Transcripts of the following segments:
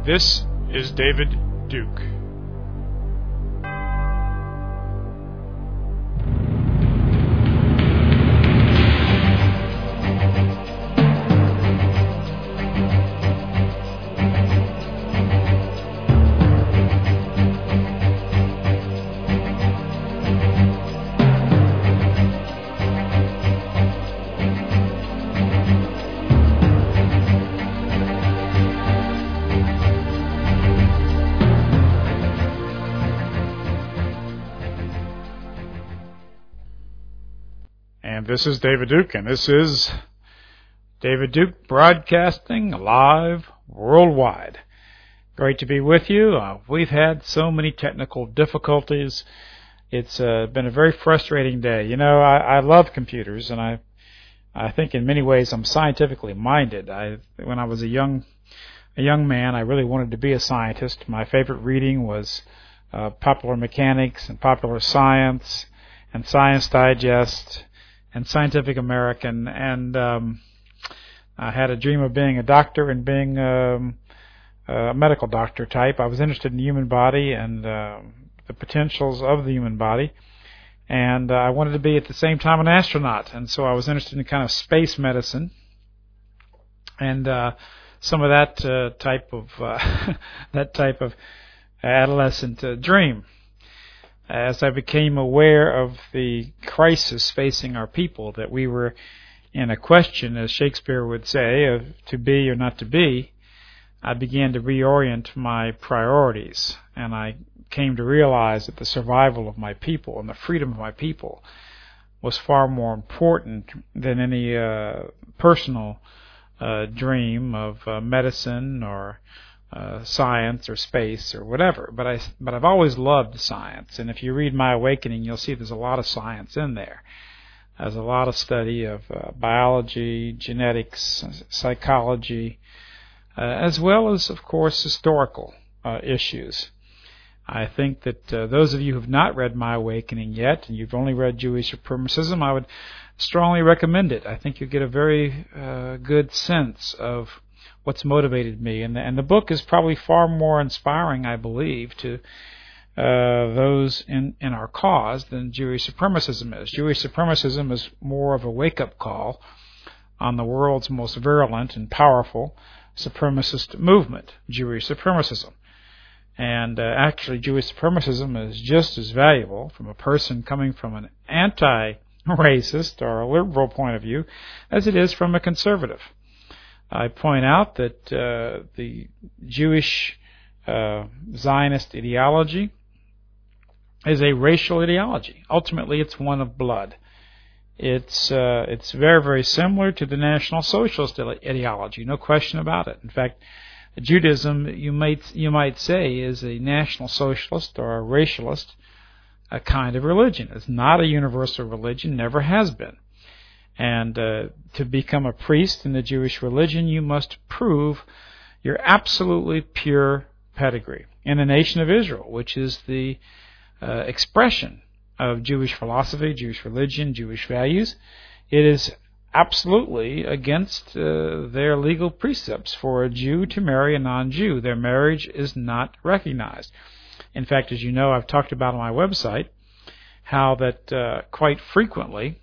This is David Duke. And this is David Duke, and this is David Duke broadcasting live worldwide. Great to be with you. We've had so many technical difficulties. It's been a very frustrating day. You know, I love computers, and I think in many ways I'm scientifically minded. When I was a young man, I really wanted to be a scientist. My favorite reading was Popular Mechanics and Popular Science and Science Digest and Scientific American, and I had a dream of being a doctor and being a medical doctor type. I was interested in the human body and the potentials of the human body, and I wanted to be at the same time an astronaut, and so I was interested in kind of space medicine and some of that type of adolescent dream. As I became aware of the crisis facing our people, that we were in a question, as Shakespeare would say, of to be or not to be, I began to reorient my priorities, and I came to realize that the survival of my people and the freedom of my people was far more important than any personal dream of medicine or science or space or whatever, but I've always loved science, and if you read My Awakening, you'll see there's a lot of science in there. There's a lot of study of biology, genetics, psychology, as well as, of course, historical issues. I think that those of you who have not read My Awakening yet, and you've only read Jewish Supremacism, I would strongly recommend it. I think you'll get a very good sense of what's motivated me, and the book is probably far more inspiring, I believe, to those in our cause than Jewish Supremacism is. Jewish Supremacism is more of a wake-up call on the world's most virulent and powerful supremacist movement, Jewish Supremacism. And actually, Jewish Supremacism is just as valuable from a person coming from an anti-racist or a liberal point of view as it is from a conservative. I point out that the Jewish Zionist ideology is a racial ideology. Ultimately, it's one of blood. It's very, very similar to the National Socialist ideology, no question about it. In fact, Judaism, you might say, is a National Socialist or a racialist kind of religion. It's not a universal religion, never has been. And to become a priest in the Jewish religion, you must prove your absolutely pure pedigree. In the nation of Israel, which is the expression of Jewish philosophy, Jewish religion, Jewish values, it is absolutely against their legal precepts for a Jew to marry a non-Jew. Their marriage is not recognized. In fact, as you know, I've talked about on my website how that quite frequently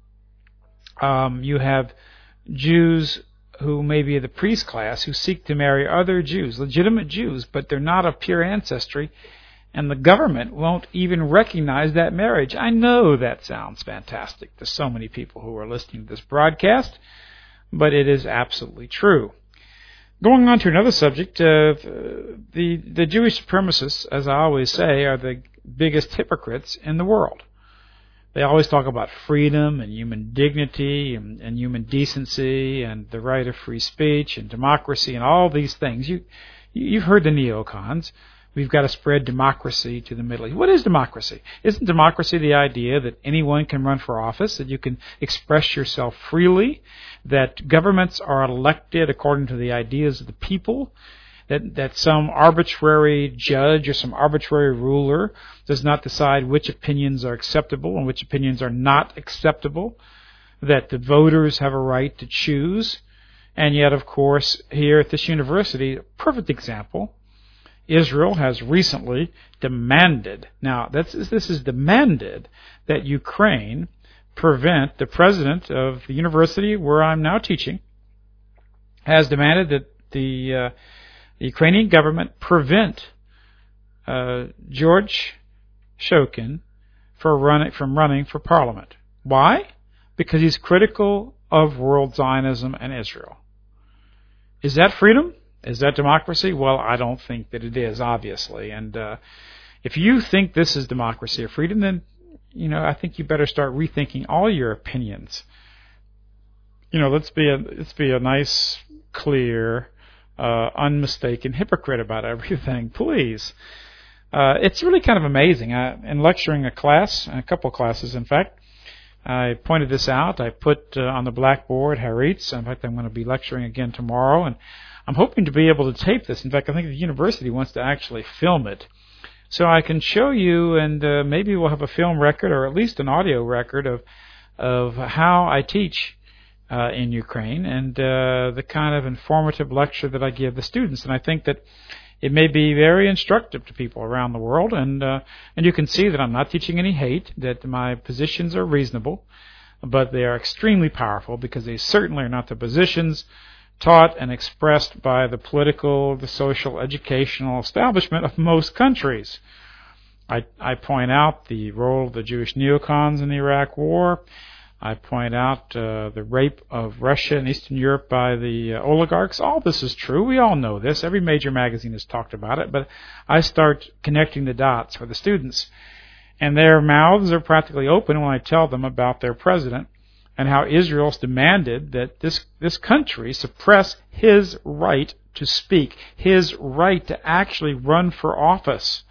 you have Jews who may be of the priest class who seek to marry other Jews, legitimate Jews, but they're not of pure ancestry, and the government won't even recognize that marriage. I know that sounds fantastic to so many people who are listening to this broadcast, but it is absolutely true. Going on to another subject, the Jewish supremacists, as I always say, are the biggest hypocrites in the world. They always talk about freedom and human dignity and human decency and the right of free speech and democracy and all these things. You've heard the neocons. We've got to spread democracy to the Middle East. What is democracy? Isn't democracy the idea that anyone can run for office, that you can express yourself freely, that governments are elected according to the ideas of the people, that some arbitrary judge or some arbitrary ruler does not decide which opinions are acceptable and which opinions are not acceptable, that the voters have a right to choose, And yet, of course, here at this university, a perfect example, Israel has recently demanded, now this is demanded, that Ukraine prevent, the president of the university where I'm now teaching, has demanded that the Ukrainian government prevent George Shokin from running for parliament. Why? Because he's critical of world Zionism and Israel. Is that freedom? Is that democracy? Well, I don't think that it is, obviously. And if you think this is democracy or freedom, then I think you better start rethinking all your opinions. Let's be a nice, clear, unmistaken hypocrite about everything, please. It's really kind of amazing. In lecturing a couple of classes, in fact, I pointed this out. I put on the blackboard Haaretz. In fact, I'm going to be lecturing again tomorrow, and I'm hoping to be able to tape this. In fact, I think the university wants to actually film it, so I can show you, and maybe we'll have a film record or at least an audio record of how I teach in Ukraine and the kind of informative lecture that I give the students. And I think that it may be very instructive to people around the world, and you can see that I'm not teaching any hate, that my positions are reasonable, but they are extremely powerful because they certainly are not the positions taught and expressed by the political, the social, educational establishment of most countries. I point out the role of the Jewish neocons in the Iraq War. I point out the rape of Russia and Eastern Europe by the oligarchs. All this is true. We all know this. Every major magazine has talked about it. But I start connecting the dots for the students. And their mouths are practically open when I tell them about their president and how Israel's demanded that this country suppress his right to speak, his right to actually run for office.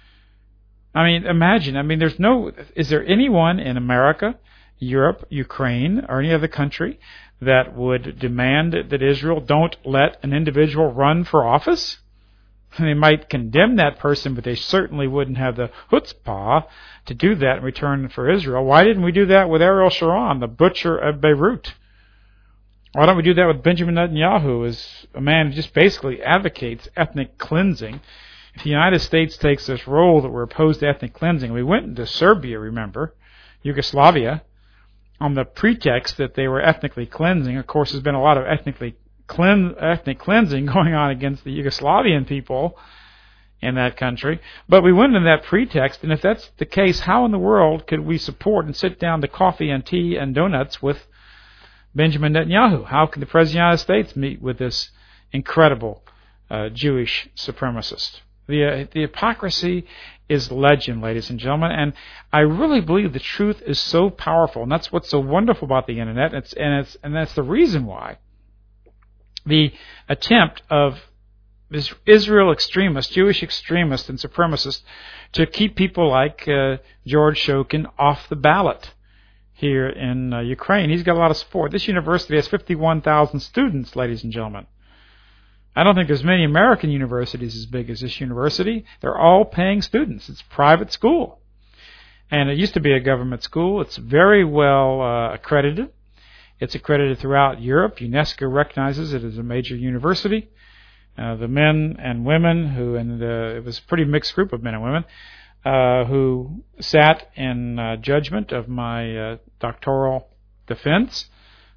I mean, imagine. Is there anyone in America, Europe, Ukraine, or any other country that would demand that Israel don't let an individual run for office? They might condemn that person, but they certainly wouldn't have the chutzpah to do that in return for Israel. Why didn't we do that with Ariel Sharon, the butcher of Beirut? Why don't we do that with Benjamin Netanyahu, who is a man who just basically advocates ethnic cleansing? If the United States takes this role that we're opposed to ethnic cleansing, we went into Serbia, remember, Yugoslavia, on the pretext that they were ethnically cleansing. Of course, there's been a lot of ethnic cleansing going on against the Yugoslavian people in that country. But we went into that pretext, and if that's the case, how in the world could we support and sit down to coffee and tea and donuts with Benjamin Netanyahu? How can the President of the United States meet with this incredible Jewish supremacist? The hypocrisy is legend, ladies and gentlemen, and I really believe the truth is so powerful, and that's what's so wonderful about the internet, and that's the reason why the attempt of Israel extremists, Jewish extremists and supremacists to keep people like George Shokin off the ballot here in Ukraine. He's got a lot of support. This university has 51,000 students, ladies and gentlemen. I don't think there's many American universities as big as this university. They're all paying students. It's a private school. And it used to be a government school. It's very well accredited. It's accredited throughout Europe. UNESCO recognizes it as a major university. The men and women it was a pretty mixed group of men and women who sat in judgment of my doctoral defense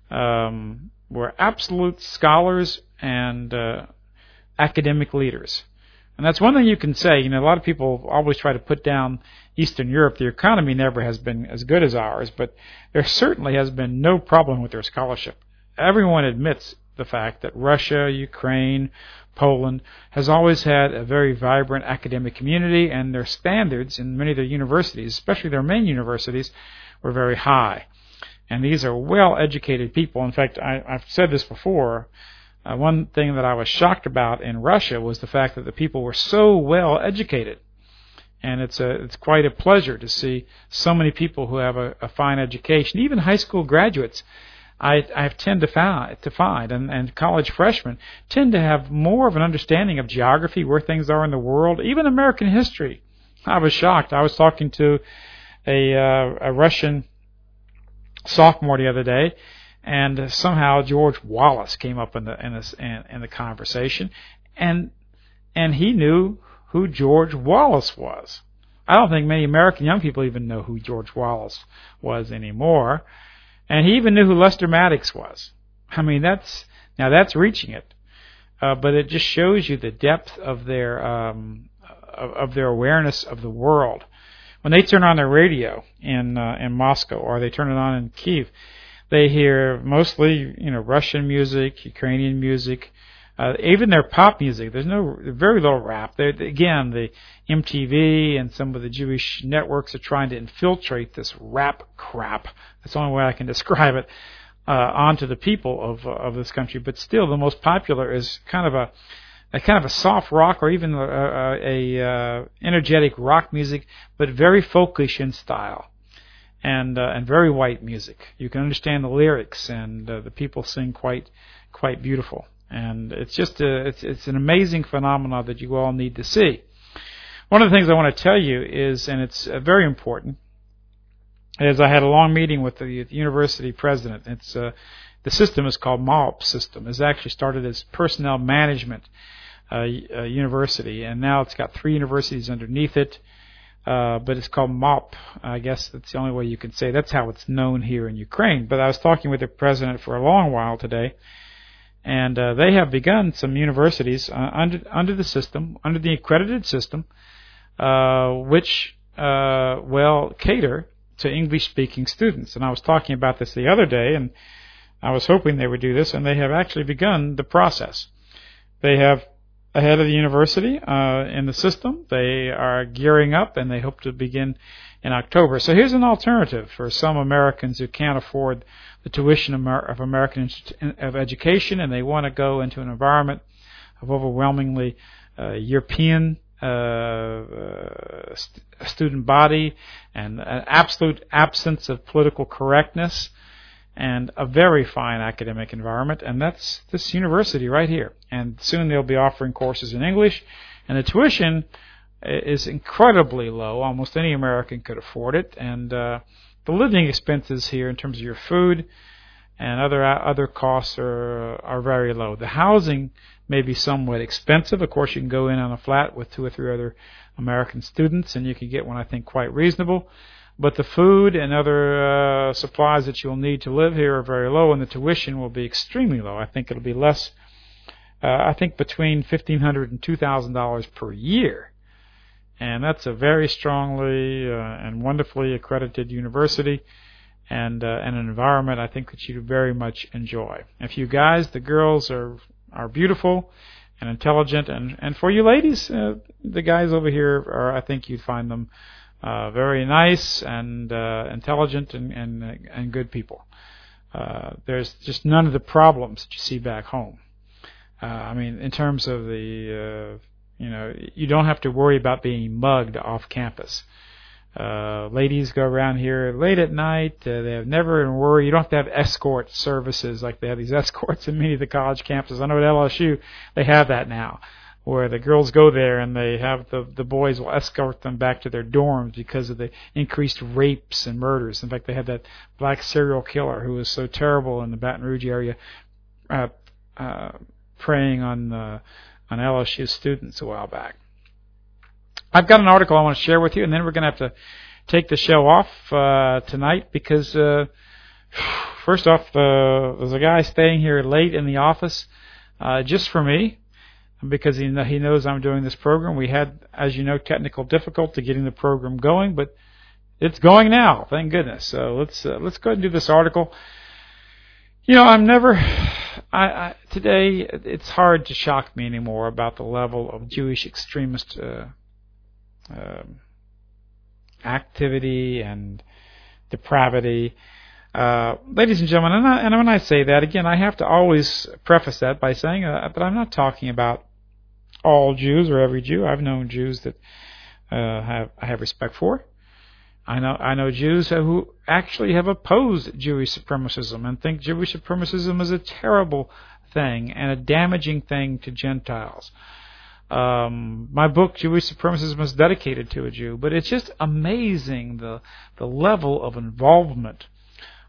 were absolute scholars and academic leaders. And that's one thing you can say. A lot of people always try to put down Eastern Europe. The economy never has been as good as ours, but there certainly has been no problem with their scholarship. Everyone admits the fact that Russia, Ukraine, Poland has always had a very vibrant academic community, and their standards in many of their universities, especially their main universities, were very high. And these are well-educated people. In fact, I've said this before. One thing that I was shocked about in Russia was the fact that the people were so well-educated. And it's quite a pleasure to see so many people who have a fine education. Even high school graduates, I tend to find, and college freshmen tend to have more of an understanding of geography, where things are in the world, even American history. I was shocked. I was talking to a Russian sophomore the other day, and somehow George Wallace came up in the conversation, and he knew who George Wallace was. I don't think many American young people even know who George Wallace was anymore, and he even knew who Lester Maddox was. I mean, that's reaching it, but it just shows you the depth of their awareness of the world. When they turn on their radio in Moscow, or they turn it on in Kiev, they hear mostly Russian music, Ukrainian music, even their pop music. There's very little rap. Again, the MTV and some of the Jewish networks are trying to infiltrate this rap crap. That's the only way I can describe it. Onto the people of this country, but still the most popular is kind of a soft rock, or even a energetic rock music, but very folkish in style, and very white music. You can understand the lyrics, and the people sing quite beautiful, and it's just it's an amazing phenomenon that you all need to see. One of the things I want to tell you is, and it's very important, is I had a long meeting with the university president. It's the system is called MALP system. It's actually started as personnel management university, and now it's got 3 universities underneath it. But it's called MALP. I guess that's the only way you can say. That's how it's known here in Ukraine. But I was talking with the president for a long while today, and they have begun some universities under the system, under the accredited system, which cater to English-speaking students. And I was talking about this the other day, and I was hoping they would do this, and they have actually begun the process. They have a head of the university in the system. They are gearing up, and they hope to begin in October. So here's an alternative for some Americans who can't afford the tuition of American of education, and they want to go into an environment of overwhelmingly European student body, and an absolute absence of political correctness, and a very fine academic environment, and that's this university right here. And soon they'll be offering courses in English, and the tuition is incredibly low. Almost any American could afford it, and the living expenses here in terms of your food and other costs are very low. The housing may be somewhat expensive. Of course, you can go in on a flat with 2 or 3 other American students, and you can get one, I think, quite reasonable. But the food and other supplies that you'll need to live here are very low, and the tuition will be extremely low. I think it'll be less, I think between $1,500 and $2,000 per year. And that's a very strongly and wonderfully accredited university, and an environment I think that you very much enjoy. If you guys, the girls are beautiful and intelligent, and for you ladies, the guys over here I think you'd find them very nice and intelligent and good people. There's just none of the problems that you see back home. I mean, in terms of the you don't have to worry about being mugged off campus. Ladies go around here late at night. They have never been worried. You don't have to have escort services like they have these escorts in many of the college campuses. I know at LSU they have that now, where the girls go there and they have the boys will escort them back to their dorms because of the increased rapes and murders. In fact, they had that black serial killer who was so terrible in the Baton Rouge area, preying on LSU students a while back. I've got an article I want to share with you, and then we're going to have to take the show off tonight because, first off, there's a guy staying here late in the office just for me because he knows I'm doing this program. We had, as you know, technical difficulty getting the program going, but it's going now, thank goodness. So let's go ahead and do this article. Today it's hard to shock me anymore about the level of Jewish extremist activity and depravity. Ladies and gentlemen, and when I say that, again, I have to always preface that by saying that I'm not talking about all Jews or every Jew. I've known Jews that I have respect for. I know Jews who actually have opposed Jewish supremacism and think Jewish supremacism is a terrible thing and a damaging thing to Gentiles. My book, Jewish Supremacism, is dedicated to a Jew, but it's just amazing the level of involvement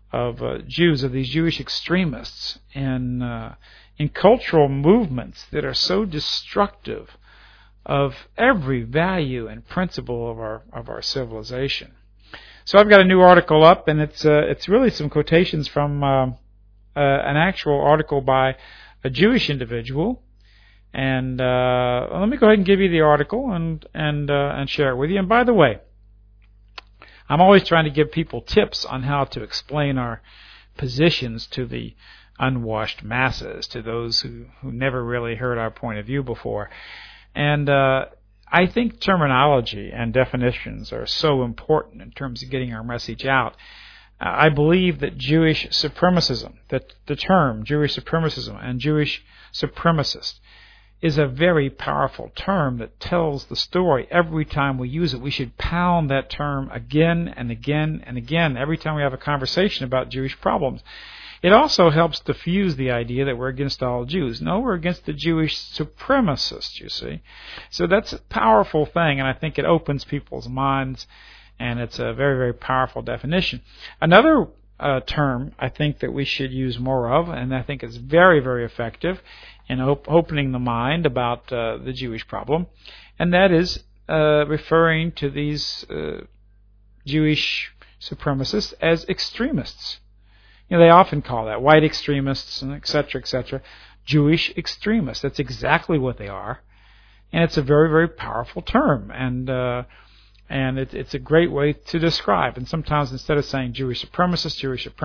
Jews, of these Jewish extremists, and in cultural movements that are so destructive of every value and principle of our civilization. So I've got a new article up, and it's really some quotations from an actual article by a Jewish individual. And let me go ahead and give you the article and share it with you. And by the way, I'm always trying to give people tips on how to explain our positions to the unwashed masses, to those who never really heard our point of view before. And I think terminology and definitions are so important in terms of getting our message out. I believe that Jewish supremacism, that the term Jewish supremacism and Jewish supremacist, is a very powerful term that tells the story. Every time we use it, we should pound that term again and again and again every time we have a conversation about Jewish problems. It also helps diffuse the idea that we're against all Jews. No, we're against the Jewish supremacists, you see. So that's a powerful thing, and I think it opens people's minds, and it's a very, very powerful definition. Another term I think that we should use more of, and I think is very, very effective in opening the mind about the Jewish problem, and that is referring to these Jewish supremacists as extremists. You know, they often call that white extremists and et cetera, Jewish extremists. That's exactly what they are, and it's a very, very powerful term, and it's a great way to describe. And sometimes instead of saying Jewish supremacist,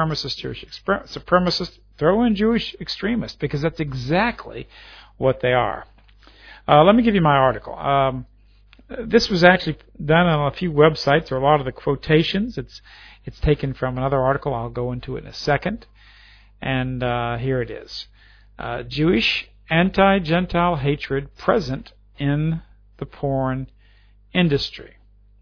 throw in Jewish extremist, because that's exactly what they are. Let me give you my article. This was actually done on a few websites, or a lot of the quotations. It's taken from another article. I'll go into it in a second. And here it is. Jewish anti-Gentile hatred present in the porn industry,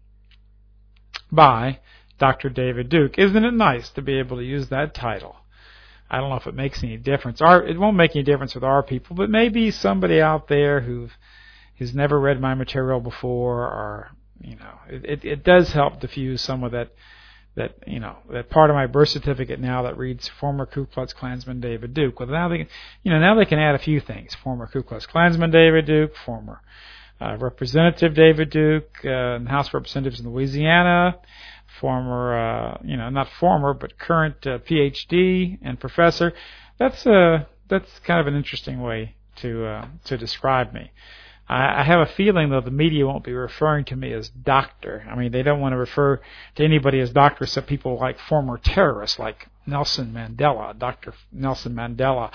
by Dr. David Duke. Isn't it nice to be able to use that title? I don't know if it makes any difference. It won't make any difference with our people, but maybe somebody out there who's never read my material before, or it does help diffuse some of that part of my birth certificate now that reads former Ku Klux Klansman David Duke. Well, now they can add a few things: former Ku Klux Klansman David Duke, former Representative David Duke, House of Representatives in Louisiana, former, not former, but current PhD and professor. That's kind of an interesting way to describe me. I have a feeling, though, the media won't be referring to me as doctor. I mean, they don't want to refer to anybody as doctor except people like former terrorists, like Nelson Mandela, Dr. Nelson Mandela,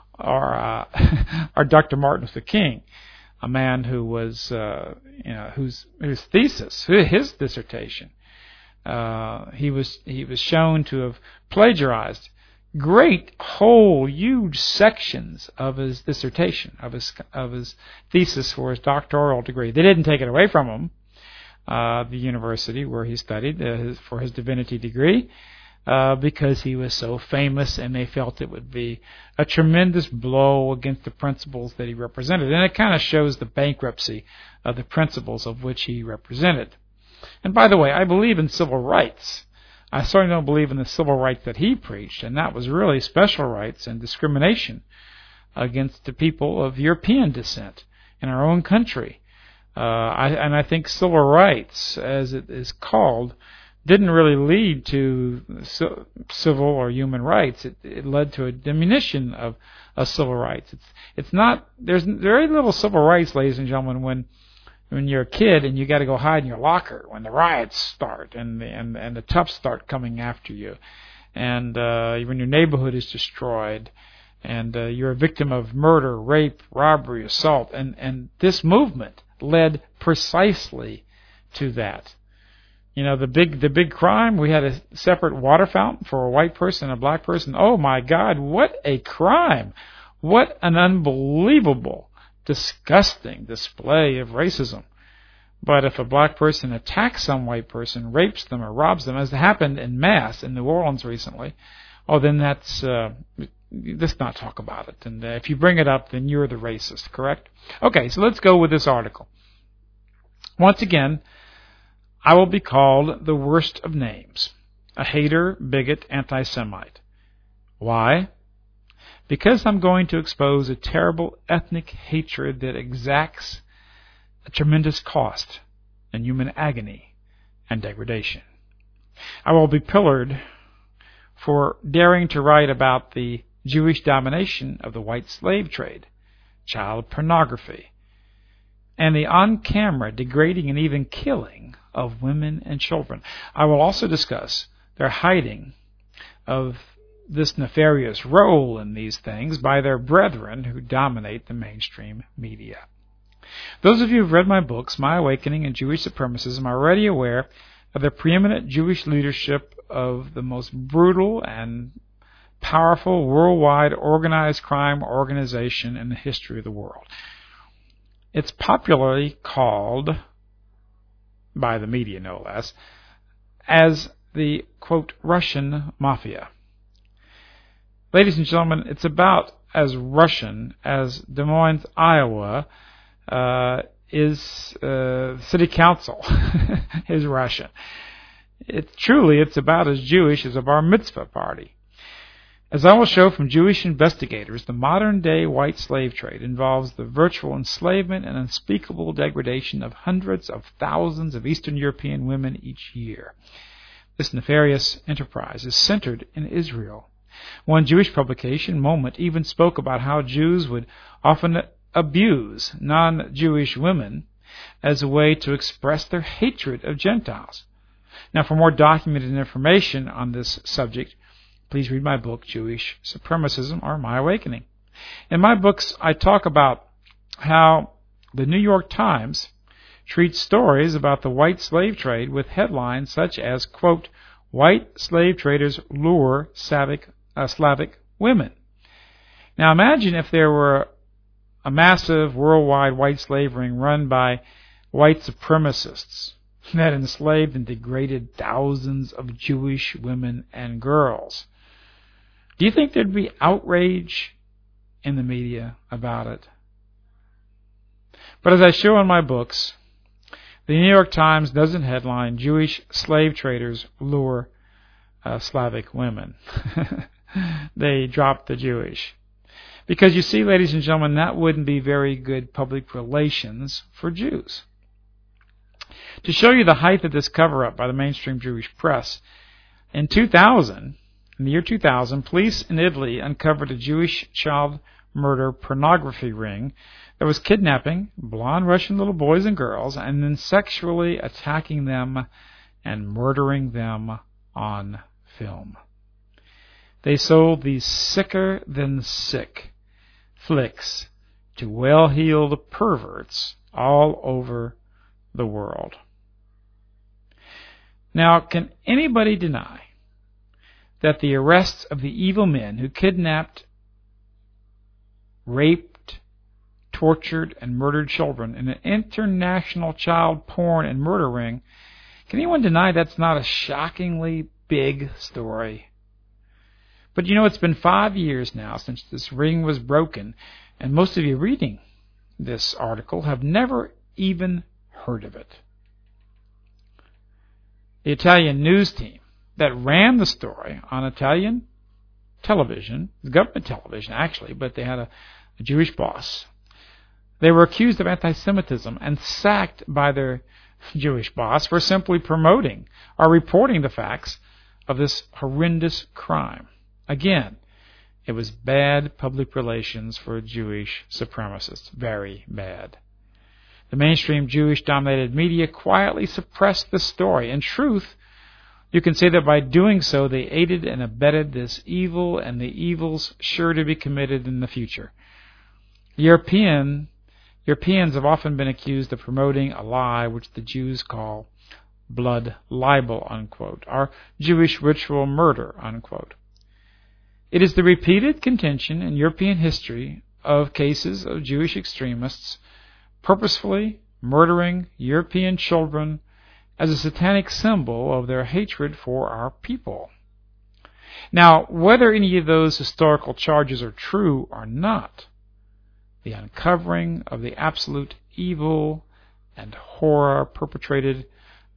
or Dr. Martin Luther King, a man who was, whose thesis, his dissertation, he was shown to have plagiarized great whole huge sections of his dissertation, of his thesis for his doctoral degree. They didn't take it away from him, the university where he studied for his divinity degree, because he was so famous, and they felt it would be a tremendous blow against the principles that he represented. And it kind of shows the bankruptcy of the principles of which he represented. And by the way, I believe in civil rights. I certainly don't believe in the civil rights that he preached, and that was really special rights and discrimination against the people of European descent in our own country. I think civil rights, as it is called, didn't really lead to civil or human rights. It led to a diminution of civil rights. It's not. There's very little civil rights, ladies and gentlemen, when you're a kid and you got to go hide in your locker when the riots start and the toughs start coming after you, and when your neighborhood is destroyed, and you're a victim of murder, rape, robbery, assault, and this movement led precisely to that. The big crime, we had a separate water fountain for a white person and a black person. Oh my God, what a crime! What an unbelievable, disgusting display of racism. But if a black person attacks some white person, rapes them or robs them, as happened en masse in New Orleans recently, then let's not talk about it. And if you bring it up, then you're the racist, correct? Okay, so let's go with this article. Once again, I will be called the worst of names. a hater, bigot, anti-Semite. Why? Because I'm going to expose a terrible ethnic hatred that exacts a tremendous cost in human agony and degradation. I will be pillared for daring to write about the Jewish domination of the white slave trade, child pornography, and the on-camera degrading and even killing of women and children. I will also discuss their hiding of this nefarious role in these things by their brethren who dominate the mainstream media. Those of you who have read my books, My Awakening and Jewish Supremacism, are already aware of the preeminent Jewish leadership of the most brutal and powerful worldwide organized crime organization in the history of the world. It's popularly called, by the media no less, as the, quote, Russian Mafia. Ladies and gentlemen, it's about as Russian as Des Moines, Iowa is city council is Russian. It's about as Jewish as a bar mitzvah party. As I will show from Jewish investigators, the modern-day white slave trade involves the virtual enslavement and unspeakable degradation of hundreds of thousands of Eastern European women each year. This nefarious enterprise is centered in Israel. One Jewish publication, Moment, even spoke about how Jews would often abuse non-Jewish women as a way to express their hatred of Gentiles. Now, for more documented information on this subject, please read my book, Jewish Supremacism, or My Awakening. In my books, I talk about how the New York Times treats stories about the white slave trade with headlines such as, quote, White slave traders lure Slavic women. Now imagine if there were a massive worldwide white slave ring run by white supremacists that enslaved and degraded thousands of Jewish women and girls. Do you think there'd be outrage in the media about it? But as I show in my books, the New York Times doesn't headline Jewish slave traders lure Slavic women. They dropped the Jewish. Because you see, ladies and gentlemen, that wouldn't be very good public relations for Jews. To show you the height of this cover-up by the mainstream Jewish press, in the year 2000, police in Italy uncovered a Jewish child murder pornography ring that was kidnapping blonde Russian little boys and girls and then sexually attacking them and murdering them on film. They sold these sicker-than-sick flicks to well-heeled perverts all over the world. Now, can anybody deny that the arrests of the evil men who kidnapped, raped, tortured, and murdered children in an international child porn and murder ring, can anyone deny that's not a shockingly big story? But you know, it's been 5 years now since this ring was broken, and most of you reading this article have never even heard of it. The Italian news team that ran the story on Italian television, government television actually, but they had a Jewish boss. They were accused of anti-Semitism and sacked by their Jewish boss for simply promoting or reporting the facts of this horrendous crime. Again, it was bad public relations for Jewish supremacists. Very bad. The mainstream Jewish-dominated media quietly suppressed the story. In truth, you can say that by doing so, they aided and abetted this evil and the evils sure to be committed in the future. Europeans have often been accused of promoting a lie which the Jews call blood libel, unquote, or Jewish ritual murder, unquote. It is the repeated contention in European history of cases of Jewish extremists purposefully murdering European children as a satanic symbol of their hatred for our people. Now, whether any of those historical charges are true or not, the uncovering of the absolute evil and horror perpetrated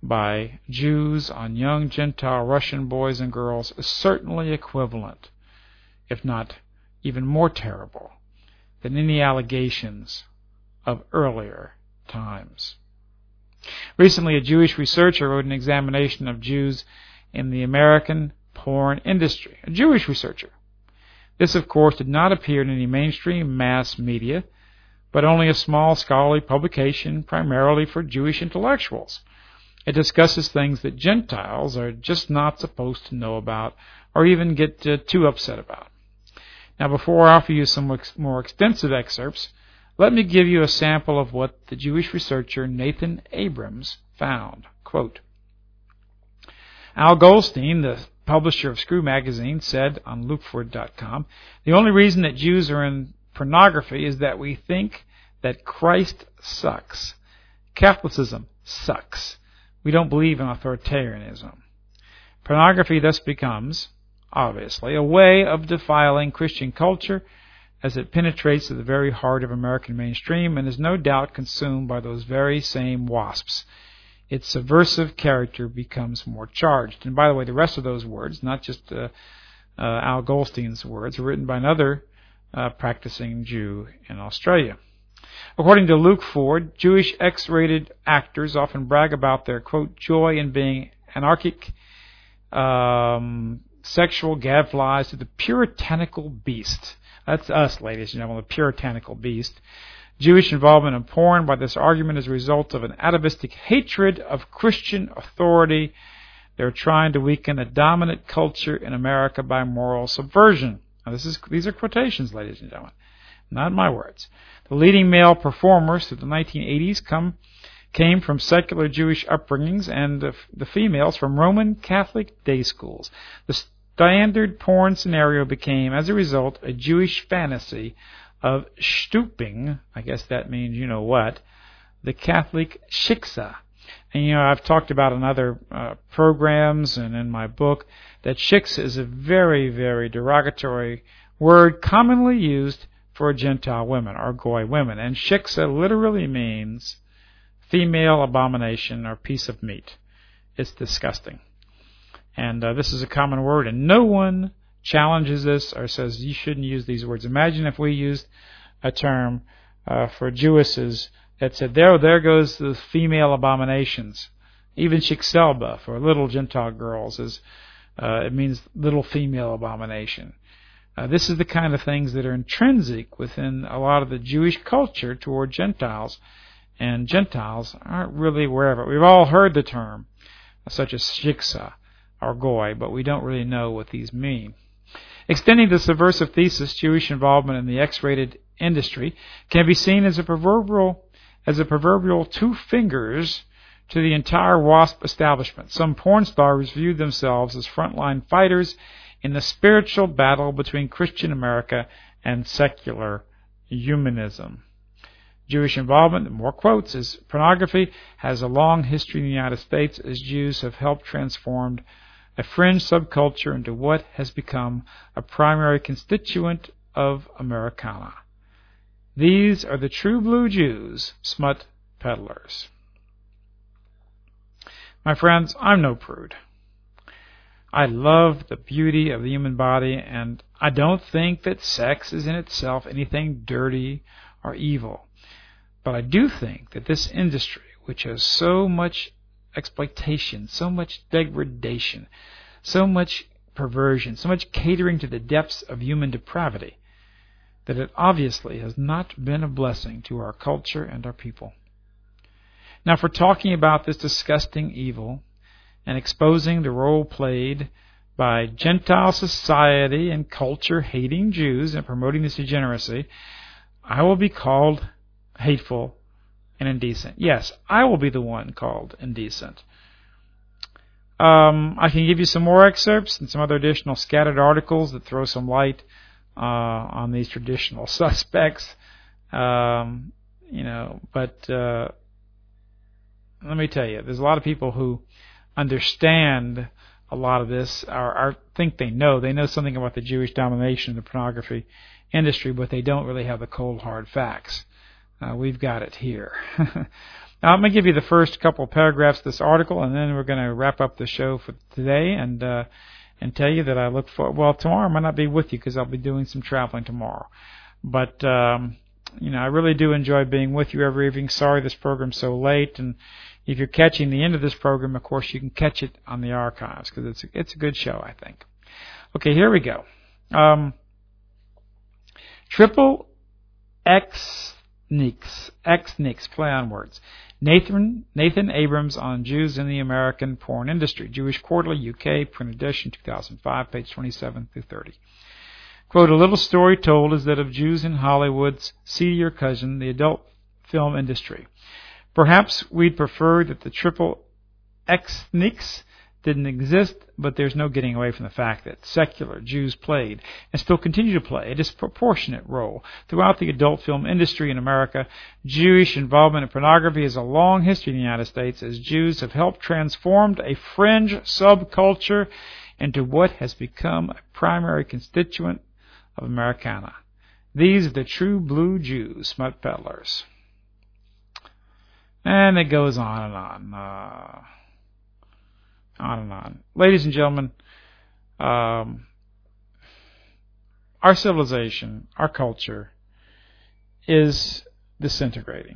by Jews on young Gentile Russian boys and girls is certainly equivalent, if not even more terrible, than any allegations of earlier times. Recently, a Jewish researcher wrote an examination of Jews in the American porn industry. A Jewish researcher. This, of course, did not appear in any mainstream mass media, but only a small scholarly publication primarily for Jewish intellectuals. It discusses things that Gentiles are just not supposed to know about or even get too upset about. Now, before I offer you some more extensive excerpts, let me give you a sample of what the Jewish researcher Nathan Abrams found. Quote, Al Goldstein, the publisher of Screw Magazine, said on Lukeford.com, the only reason that Jews are in pornography is that we think that Christ sucks. Catholicism sucks. We don't believe in authoritarianism. Pornography thus becomes, obviously, a way of defiling Christian culture as it penetrates to the very heart of American mainstream and is no doubt consumed by those very same wasps. Its subversive character becomes more charged. And by the way, the rest of those words, not just Al Goldstein's words, were written by another practicing Jew in Australia. According to Luke Ford, Jewish X-rated actors often brag about their, quote, joy in being anarchic, sexual gadflies to the puritanical beast. That's us, ladies and gentlemen, the puritanical beast. Jewish involvement in porn by this argument is a result of an atavistic hatred of Christian authority. They're trying to weaken a dominant culture in America by moral subversion. Now, these are quotations, ladies and gentlemen, not my words. The leading male performers through the 1980s came from secular Jewish upbringings, and the females from Roman Catholic day schools. The standard porn scenario became, as a result, a Jewish fantasy of stooping, I guess that means you know what, the Catholic shiksa. And I've talked about in other programs and in my book that shiksa is a very, very derogatory word commonly used for Gentile women or goy women. And shiksa literally means female abomination or piece of meat. It's disgusting. And this is a common word, and no one challenges this or says you shouldn't use these words. Imagine if we used a term for Jewesses that said, there goes the female abominations. Even shikselba for little Gentile girls it means little female abomination. This is the kind of things that are intrinsic within a lot of the Jewish culture toward Gentiles, and Gentiles aren't really aware of it. We've all heard the term, such as shiksa or goy, but we don't really know what these mean. Extending the subversive thesis, Jewish involvement in the X-rated industry can be seen as a proverbial two fingers to the entire WASP establishment. Some porn stars viewed themselves as frontline fighters in the spiritual battle between Christian America and secular humanism. Jewish involvement, more quotes, is pornography has a long history in the United States as Jews have helped transform a fringe subculture into what has become a primary constituent of Americana. These are the true blue Jews, smut peddlers. My friends, I'm no prude. I love the beauty of the human body, and I don't think that sex is in itself anything dirty or evil. But I do think that this industry, which has so much exploitation, so much degradation, so much perversion, so much catering to the depths of human depravity, that it obviously has not been a blessing to our culture and our people. Now, for talking about this disgusting evil and exposing the role played by Gentile society and culture-hating Jews in promoting this degeneracy, I will be called hateful and indecent. Yes, I will be the one called indecent. I can give you some more excerpts and some other additional scattered articles that throw some light on these traditional suspects. But let me tell you, there's a lot of people who understand a lot of this, or think they know something about the Jewish domination of the pornography industry, but they don't really have the cold hard facts. We've got it here. Now, I'm going to give you the first couple of paragraphs of this article, and then we're going to wrap up the show for today and tell you that I look for. Well, tomorrow I might not be with you because I'll be doing some traveling tomorrow. But I really do enjoy being with you every evening. Sorry this program's so late, and if you're catching the end of this program, of course, you can catch it on the archives because it's a good show, I think. Okay, here we go. Triple X Nix, play on words. Nathan Abrams on Jews in the American Porn Industry. Jewish Quarterly, UK, print edition, 2005, page 27 through 30. Quote, a little story told is that of Jews in Hollywood's seedier cousin, the adult film industry. Perhaps we'd prefer that the Triple X Nix didn't exist, but there's no getting away from the fact that secular Jews played and still continue to play a disproportionate role throughout the adult film industry in America. Jewish involvement in pornography has a long history in the United States, as Jews have helped transform a fringe subculture into what has become a primary constituent of Americana. These are the true blue Jews, smut peddlers. And it goes on and on. On and on. Ladies and gentlemen, our civilization, our culture, is disintegrating.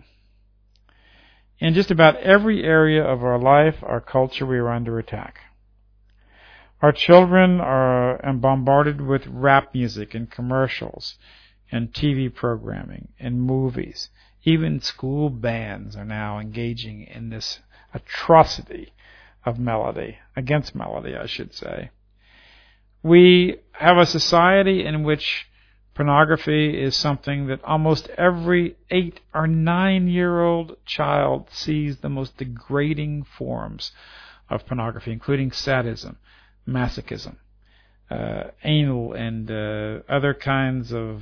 In just about every area of our life, our culture, we are under attack. Our children are bombarded with rap music and commercials and TV programming and movies. Even school bands are now engaging in this atrocity of melody, against melody, I should say. We have a society in which pornography is something that almost every 8 or 9-year-old child sees the most degrading forms of pornography, including sadism, masochism, anal and other kinds of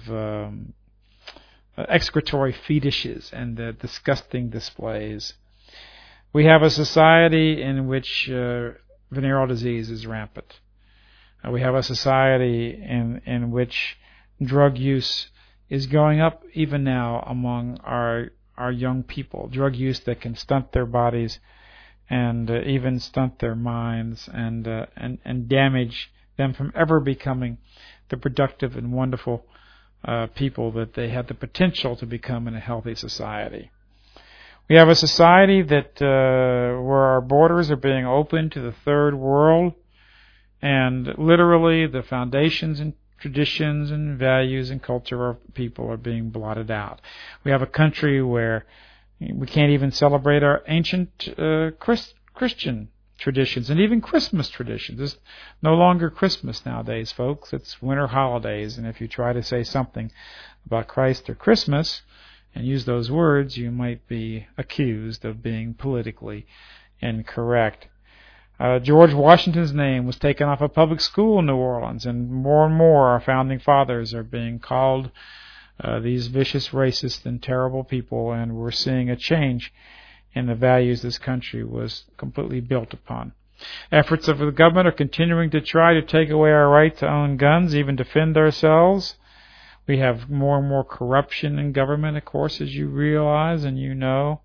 excretory fetishes and disgusting displays. We have a society in which venereal disease is rampant. We have a society in which drug use is going up even now among our young people. Drug use that can stunt their bodies and even stunt their minds and damage them from ever becoming the productive and wonderful people that they have the potential to become in a healthy society. We have a society that where our borders are being opened to the third world, and literally the foundations and traditions and values and culture of people are being blotted out. We have a country where we can't even celebrate our ancient Christian traditions and even Christmas traditions. It's no longer Christmas nowadays, folks. It's winter holidays, and if you try to say something about Christ or Christmas and use those words, you might be accused of being politically incorrect. George Washington's name was taken off a public school in New Orleans, and more our founding fathers are being called these vicious, racist, and terrible people, and we're seeing a change in the values this country was completely built upon. Efforts of the government are continuing to try to take away our right to own guns, even defend ourselves. We have more and more corruption in government, of course, as you realize and you know.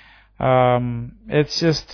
It's just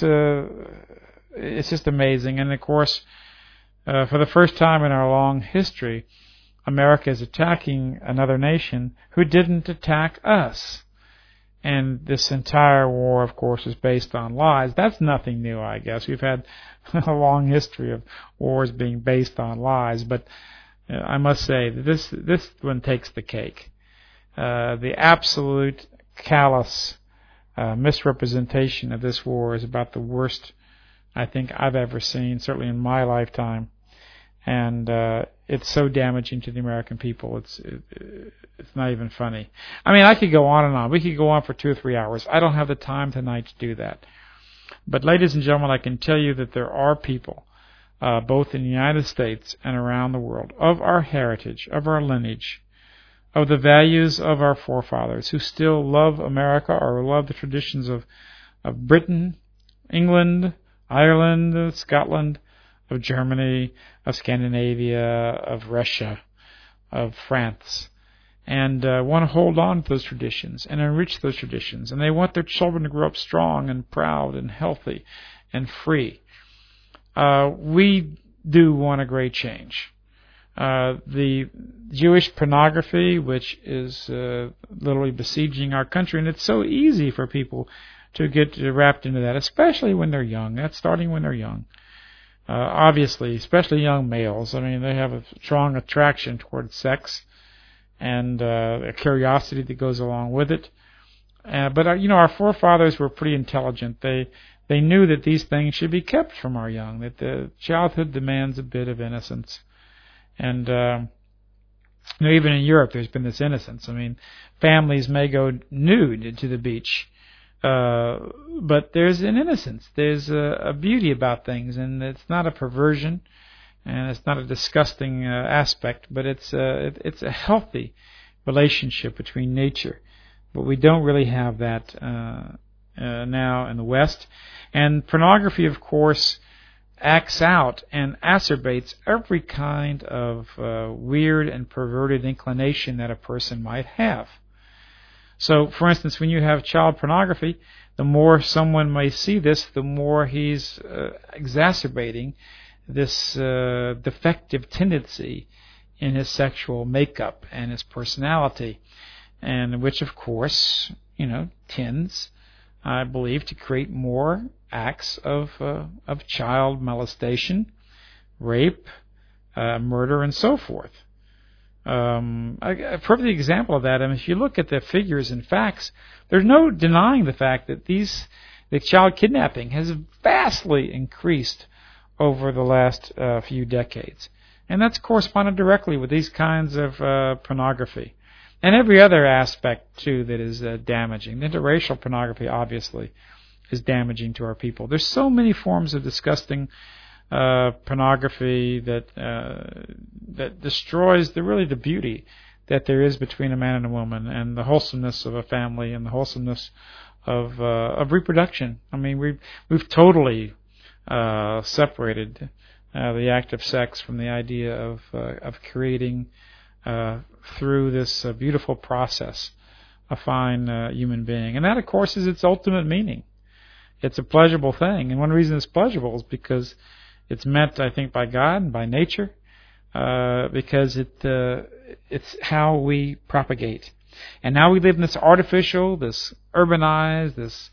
amazing. And of course, for the first time in our long history, America is attacking another nation who didn't attack us. And this entire war, of course, is based on lies. That's nothing new, I guess. We've had a long history of wars being based on lies, but I must say that this one takes the cake. The absolute callous misrepresentation of this war is about the worst I think I've ever seen, certainly in my lifetime, and it's so damaging to the American people. It's not even funny. I mean, I could go on and on. We could go on for 2 or 3 hours. I don't have the time tonight to do that. But ladies and gentlemen, I can tell you that there are people, both in the United States and around the world, of our heritage, of our lineage, of the values of our forefathers, who still love America or love the traditions of Britain, England, Ireland, Scotland, of Germany, of Scandinavia, of Russia, of France, and want to hold on to those traditions and enrich those traditions. And they want their children to grow up strong and proud and healthy and free. We do want a great change. The Jewish pornography, which is literally besieging our country, and it's so easy for people to get wrapped into that, especially when they're young. That's starting when they're young. Obviously, especially young males. I mean, they have a strong attraction towards sex and a curiosity that goes along with it. But our forefathers were pretty intelligent. They knew that these things should be kept from our young, that the childhood demands a bit of innocence. And even in Europe, there's been this innocence. I mean, families may go nude to the beach, but there's an innocence. There's a beauty about things, and it's not a perversion, and it's not a disgusting aspect, but it's a healthy relationship between nature. But we don't really have that now in the West. And pornography, of course, acts out and acerbates every kind of weird and perverted inclination that a person might have. So, for instance, when you have child pornography, the more someone may see this, the more he's exacerbating this defective tendency in his sexual makeup and his personality, and which, of course, tends, I believe, to create more acts of child molestation, rape, murder, and so forth. A perfect example of that, if you look at the figures and facts, there's no denying the fact that the child kidnapping has vastly increased over the last few decades. And that's corresponded directly with these kinds of pornography. And every other aspect, too, that is damaging. Interracial pornography, obviously, is damaging to our people. There's so many forms of disgusting pornography that destroys the beauty that there is between a man and a woman, and the wholesomeness of a family, and the wholesomeness of reproduction. I mean, we've totally separated the act of sex from the idea of creating through this beautiful process a fine human being. And that, of course, is its ultimate meaning. It's a pleasurable thing, and one reason it's pleasurable is because it's meant, I think, by God and by nature, because it's how we propagate. And now we live in this artificial, this urbanized, this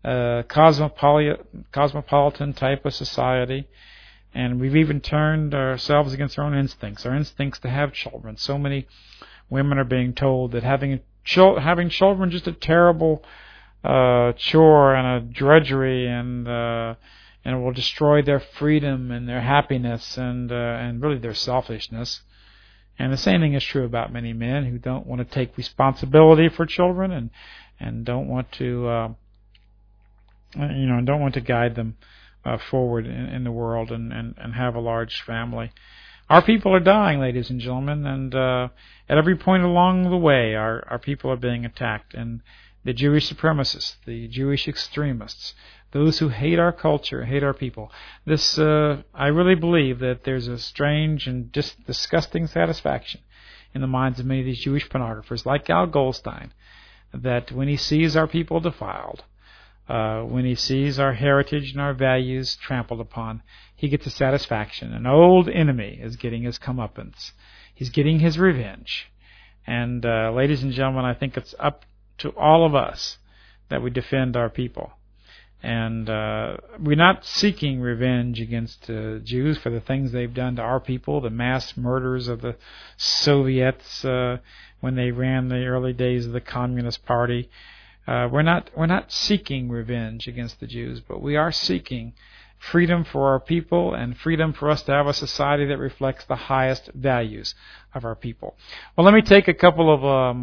cosmopolitan type of society, and we've even turned ourselves against our own instincts to have children. So many women are being told that having children is just a terrible chore and a drudgery, and it will destroy their freedom and their happiness and really their selfishness. And the same thing is true about many men who don't want to take responsibility for children and don't want to don't want to guide them forward in the world and have a large family. Our people are dying, ladies and gentlemen, and at every point along the way, our people are being attacked. And the Jewish supremacists, the Jewish extremists, those who hate our culture, hate our people. I really believe that there's a strange and just disgusting satisfaction in the minds of many of these Jewish pornographers, like Al Goldstein, that when he sees our people defiled, when he sees our heritage and our values trampled upon, he gets a satisfaction. An old enemy is getting his comeuppance. He's getting his revenge. And ladies and gentlemen, I think it's up to all of us that we defend our people. And we're not seeking revenge against Jews for the things they've done to our people, the mass murders of the Soviets when they ran the early days of the Communist Party. We're not seeking revenge against the Jews, but we are seeking freedom for our people and freedom for us to have a society that reflects the highest values of our people. Well, let me take a couple of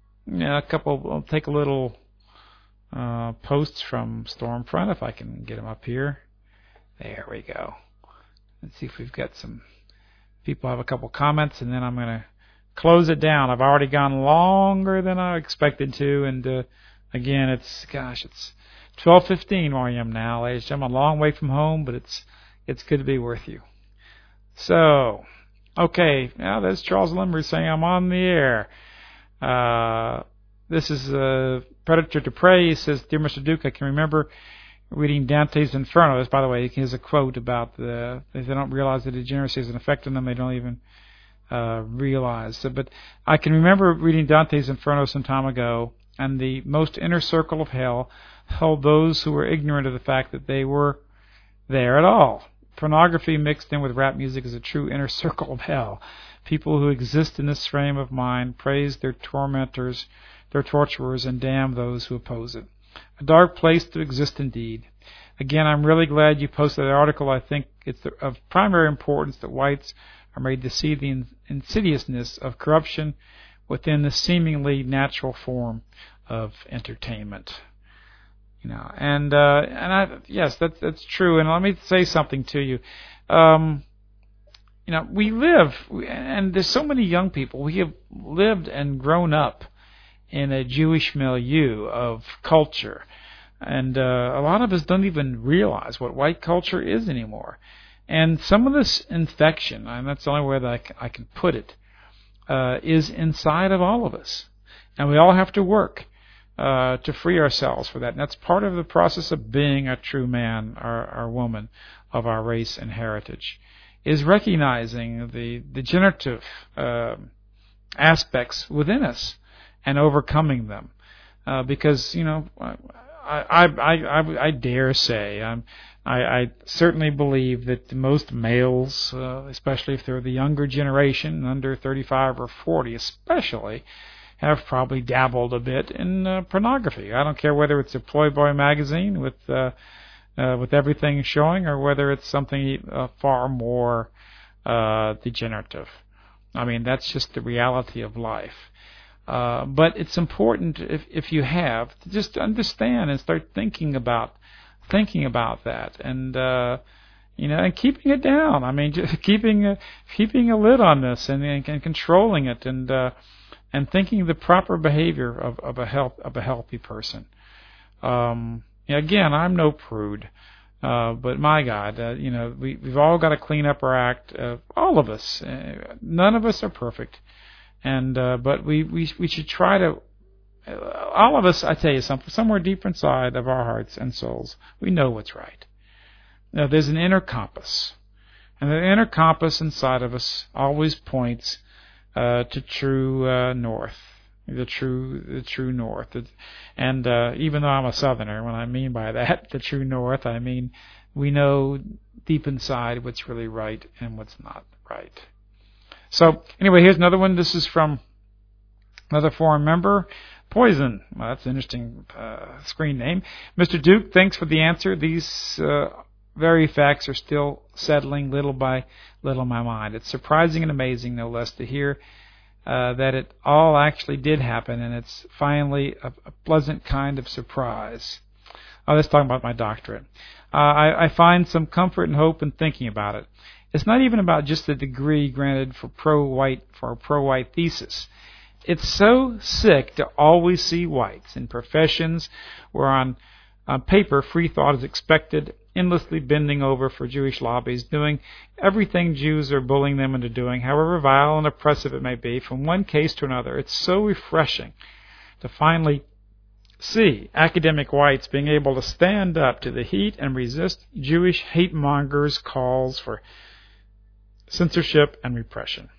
take a little posts from Stormfront, if I can get them up here. There we go. Let's see if we've got some people have a couple comments, and then I'm going to close it down. I've already gone longer than I expected to, and again, it's 12:15 where I am now, ladies and gentlemen. I'm a long way from home, but it's good to be with you. So, okay, now there's Charles Limber saying I'm on the air. This is Predator to Prey. He says, Dear Mr. Duke, I can remember reading Dante's Inferno. This, by the way, here's a quote about if they don't realize the degeneracy has an effect on them, they don't even realize. But I can remember reading Dante's Inferno some time ago, and the most inner circle of hell held those who were ignorant of the fact that they were there at all. Pornography mixed in with rap music is a true inner circle of hell. People who exist in this frame of mind praise their tormentors, their torturers, and damn those who oppose it. A dark place to exist indeed. Again, I'm really glad you posted that article. I think it's of primary importance that whites are made to see the insidiousness of corruption within the seemingly natural form of entertainment. Yes, that's true. And let me say something to you. We live, and there's so many young people. We have lived and grown up in a Jewish milieu of culture, and a lot of us don't even realize what white culture is anymore. And some of this infection, and that's the only way that I can put it, is inside of all of us, and we all have to work to free ourselves for that. And that's part of the process of being a true man or woman of our race and heritage, is recognizing the degenerative aspects within us and overcoming them. Because, I dare say, I certainly believe that most males, especially if they're the younger generation, under 35 or 40 especially, have probably dabbled a bit in pornography. I don't care whether it's a Playboy magazine with everything showing, or whether it's something far more degenerative. I mean, that's just the reality of life. But it's important, if you have, to just understand and start thinking about that, and and keeping it down. I mean, just keeping a lid on this and controlling it, and thinking the proper behavior of a healthy person. Again, I'm no prude, but my God, we've all got to clean up our act. All of us, none of us are perfect, and but we should try to. All of us, I tell you something, somewhere deep inside of our hearts and souls, we know what's right. Now, there's an inner compass, and the inner compass inside of us always points to true north, the true north. And even though I'm a Southerner, when I mean by that, the true north, I mean we know deep inside what's really right and what's not right. So anyway, here's another one. This is from another forum member. Poison. Well, that's an interesting screen name. Mr. Duke, thanks for the answer. These very facts are still settling little by little in my mind. It's surprising and amazing, no less, to hear that it all actually did happen, and it's finally a pleasant kind of surprise. Let's talk about my doctorate. I find some comfort and hope in thinking about it. It's not even about just the degree granted for a pro-white thesis. It's so sick to always see whites in professions where on paper free thought is expected, endlessly bending over for Jewish lobbies, doing everything Jews are bullying them into doing, however vile and oppressive it may be, from one case to another. It's so refreshing to finally see academic whites being able to stand up to the heat and resist Jewish hate mongers' calls for censorship and repression.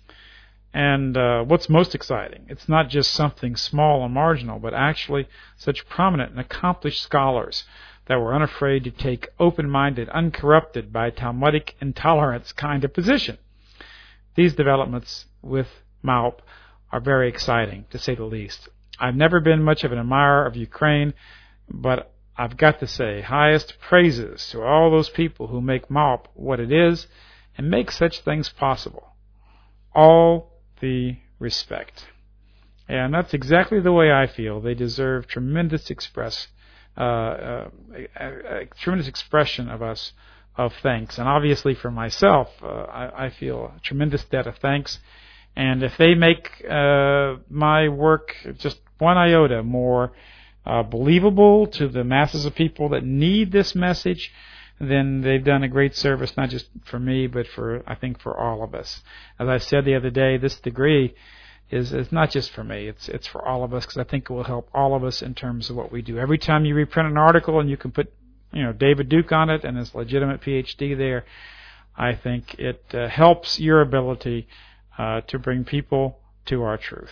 And what's most exciting, it's not just something small and marginal, but actually such prominent and accomplished scholars that were unafraid to take open-minded, uncorrupted by Talmudic intolerance kind of position. These developments with Maup are very exciting, to say the least. I've never been much of an admirer of Ukraine, but I've got to say, highest praises to all those people who make Maup what it is and make such things possible. All the respect. And that's exactly the way I feel. They deserve tremendous tremendous expression of thanks. And obviously for myself, I feel a tremendous debt of thanks. And if they make my work just one iota more believable to the masses of people that need this message, then they've done a great service, not just for me, but I think for all of us. As I said the other day, this degree is not just for me. It's for all of us, because I think it will help all of us in terms of what we do. Every time you reprint an article and you can put David Duke on it and his legitimate PhD there, I think it helps your ability to bring people to our truth.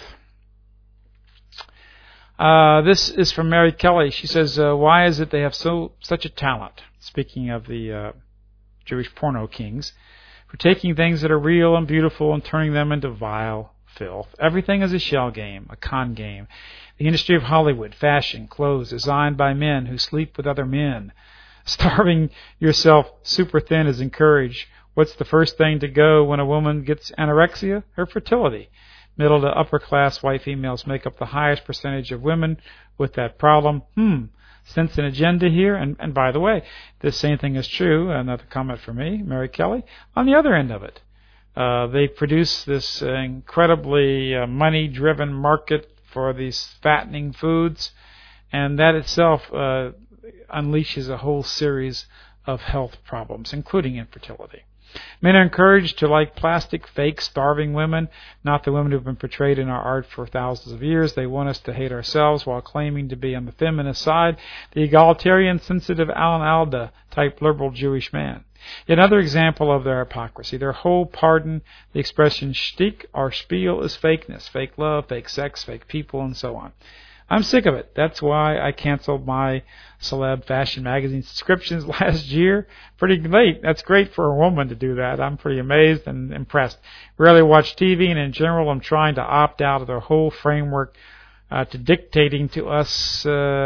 This is from Mary Kelly. She says, why is it they have such a talent, speaking of the Jewish porno kings, for taking things that are real and beautiful and turning them into vile filth? Everything is a shell game, a con game. The industry of Hollywood, fashion, clothes designed by men who sleep with other men. Starving yourself super thin is encouraged. What's the first thing to go when a woman gets anorexia? Her fertility. Middle to upper class white females make up the highest percentage of women with that problem. Sense an agenda here? And by the way, this same thing is true, another comment from me, Mary Kelly, on the other end of it. They produce this incredibly money-driven market for these fattening foods, and that itself unleashes a whole series of health problems, including infertility. Men are encouraged to like plastic, fake, starving women, not the women who have been portrayed in our art for thousands of years. They want us to hate ourselves while claiming to be on the feminist side, the egalitarian, sensitive Alan Alda type liberal Jewish man. Yet another example of their hypocrisy. Their whole, pardon the expression, shtick or spiel is fakeness, fake love, fake sex, fake people, and so on. I'm sick of it. That's why I canceled my celeb fashion magazine subscriptions last year. Pretty late. That's great for a woman to do that. I'm pretty amazed and impressed. Rarely watch TV, and in general, I'm trying to opt out of their whole framework that's dictating to us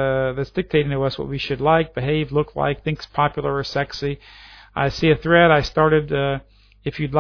what we should like, behave, look like, think's popular or sexy. I see a thread I started. If you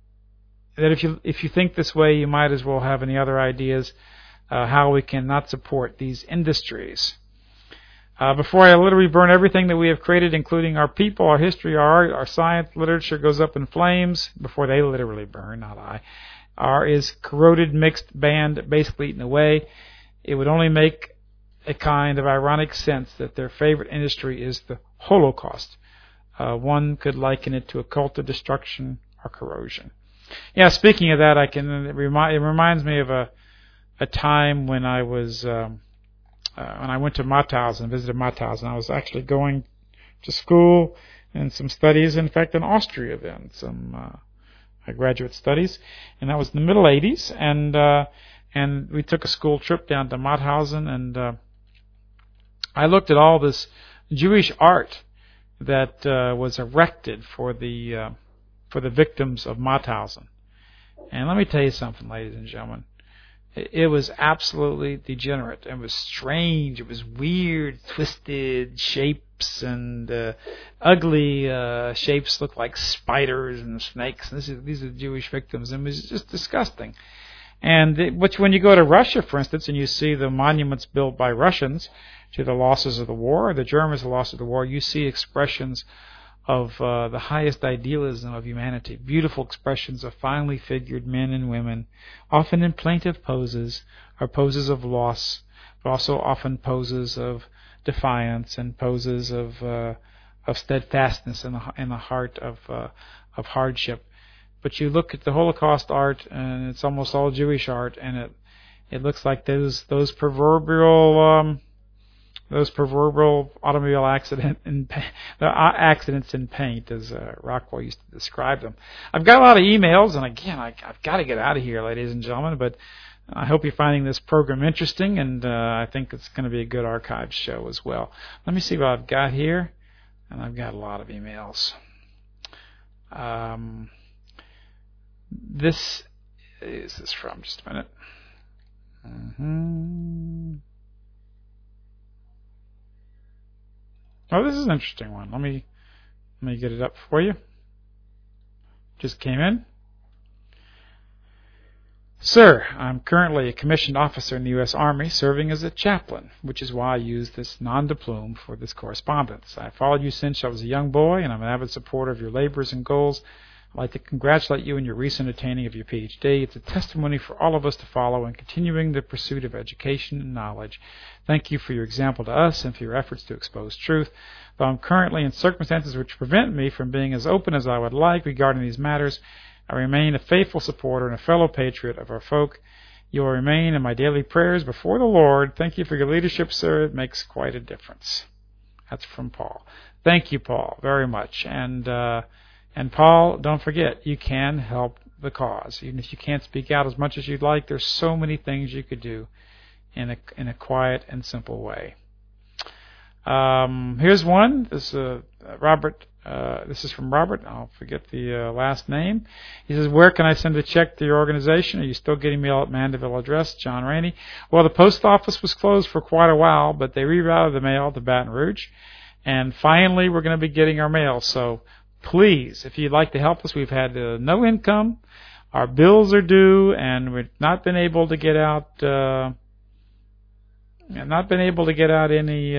think this way, you might as well have any other ideas. How we can not support these industries. Before I literally burn everything that we have created, including our people, our history, our art, our science, literature goes up in flames, before they literally burn, not I, is corroded, mixed, banned, basically eaten away. It would only make a kind of ironic sense that their favorite industry is the Holocaust. One could liken it to a cult of destruction or corrosion. Yeah, speaking of that, it reminds me of a time when I was when I went to Mauthausen, visited Mauthausen. I was actually going to school and some studies, in fact, in Austria then, some graduate studies, and that was in the middle '80s. And we took a school trip down to Mauthausen, and I looked at all this Jewish art that was erected for the victims of Mauthausen. And let me tell you something, ladies and gentlemen. It was absolutely degenerate. It was strange. It was weird, twisted shapes and ugly shapes, looked like spiders and snakes. These are Jewish victims, and it was just disgusting. And when you go to Russia, for instance, and you see the monuments built by Russians to the losses of the war, or the Germans, the loss of the war, you see expressions of the highest idealism of humanity, beautiful expressions of finely figured men and women, often in plaintive poses, or poses of loss, but also often poses of defiance and poses of steadfastness in the heart of hardship. But you look at the Holocaust art, and it's almost all Jewish art, and it looks like those proverbial automobile accidents in paint, as Rockwell used to describe them. I've got a lot of emails, and again, I've got to get out of here, ladies and gentlemen, but I hope you're finding this program interesting, and I think it's going to be a good archive show as well. Let me see what I've got here, and I've got a lot of emails. This is from, just a minute. Oh, this is an interesting one. Let me get it up for you. Just came in. Sir, I'm currently a commissioned officer in the U.S. Army, serving as a chaplain, which is why I use this nom de plume for this correspondence. I followed you since I was a young boy, and I'm an avid supporter of your labors and goals. I'd like to congratulate you on your recent attaining of your Ph.D. It's a testimony for all of us to follow in continuing the pursuit of education and knowledge. Thank you for your example to us and for your efforts to expose truth. Though I'm currently in circumstances which prevent me from being as open as I would like regarding these matters, I remain a faithful supporter and a fellow patriot of our folk. You will remain in my daily prayers before the Lord. Thank you for your leadership, sir. It makes quite a difference. That's from Paul. Thank you, Paul, very much. And Paul, don't forget, you can help the cause. Even if you can't speak out as much as you'd like, there's so many things you could do in a quiet and simple way. Here's one. This is Robert. This is from Robert. I'll forget the last name. He says, where can I send a check to your organization? Are you still getting mail at Mandeville address? John Rainey. Well, the post office was closed for quite a while, but they rerouted the mail to Baton Rouge. And finally, we're going to be getting our mail. So please, if you'd like to help us, we've had no income. Our bills are due, and we've not been able to get out any